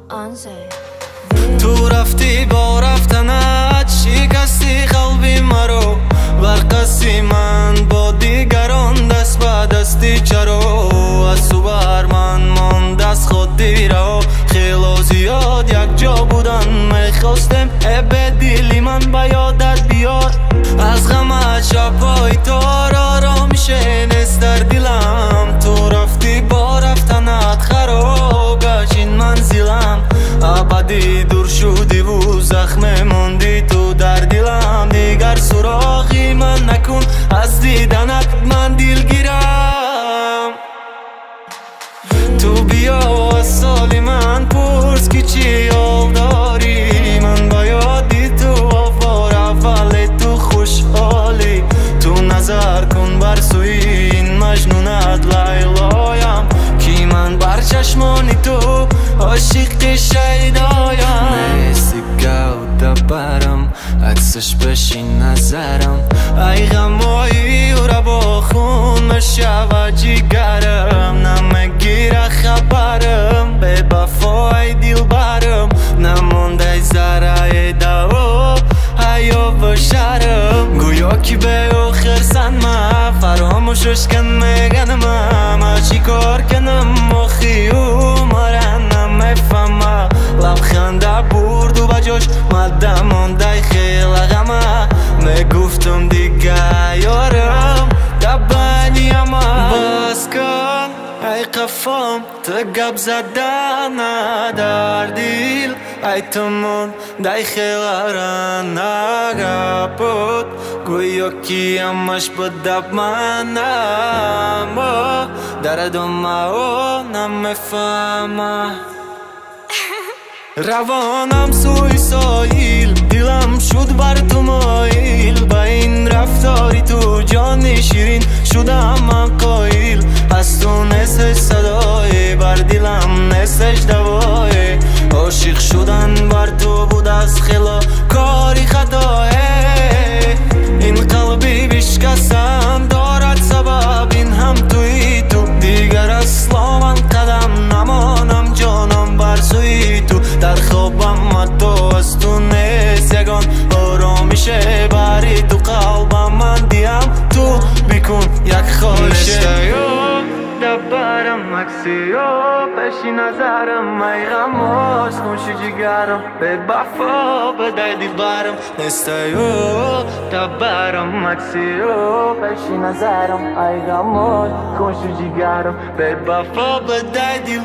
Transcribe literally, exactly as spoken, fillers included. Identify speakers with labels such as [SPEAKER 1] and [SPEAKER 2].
[SPEAKER 1] آنزه
[SPEAKER 2] تو رفتی با رفتنت شکستی قلبی مرا برقصی من با دیگران دست به دستی چرا از تو بر من ماند از خود دیره خیلی زیاد یک جا بودن میخواستم به دلی من به یادت بیاد از غمت شبای تار آرام میشه نیست در دلم تو رفتی با رفتنت خراب گشت این منزلم ابدی دور شدی و زخم موندی تو در دلم دیگر سراغی من نکن از دیدنت من دلگیرم تو بیا از سالی من پرس که چی حال داری من با یادی تو آوار اول تو خوشحالی تو نظر کن بر سوی این مجنونت لیلایم که من بر چشمانی تو عاشق شیدایم نیستی گوده برم عکسش بشین نظرم ای غمایی او را با خون مشوه جیگرم نمگیره خبرم به بفای دل برم نمونده زره دوا حیا و شرم گویا که به آخر سنمه فراموشش کن میگنم ما چی کار کنم آخی او ماره نمیفهمه لبخنده برد و بجاش مده مانده خیلی غمه میگفتم دیگه یارم تبانیم بس کن ای قفام تو گب زدن در دل ای تمون دای خیلی رن نگپود گویا که همش بدب من اما دردم او نمیفهمه روانم سوی سایل دلم شد بر تو مایل با این رفتاری تو جان شیرین شدم من قایل از تو نیستش صدای بر دلم نیستش دوای عاشق شدن بر تو بود از خلا کاری خطای این قلبی بشکستن دارد سبب این هم توی تو دیگر اصلا من قدم نمانم جانم بر سوی تو در خوابم تو از تو نیست یگان آرامیشه بری تو قلبم من دیم تو بکن یک خواهشه دبرم مکسیو پشی نظرم ای غماش خوشی جگرم به بفا به دل برم نستیو دبرم مکسیو پشی نظرم ای غماش خوشی جگرم به بفا به دل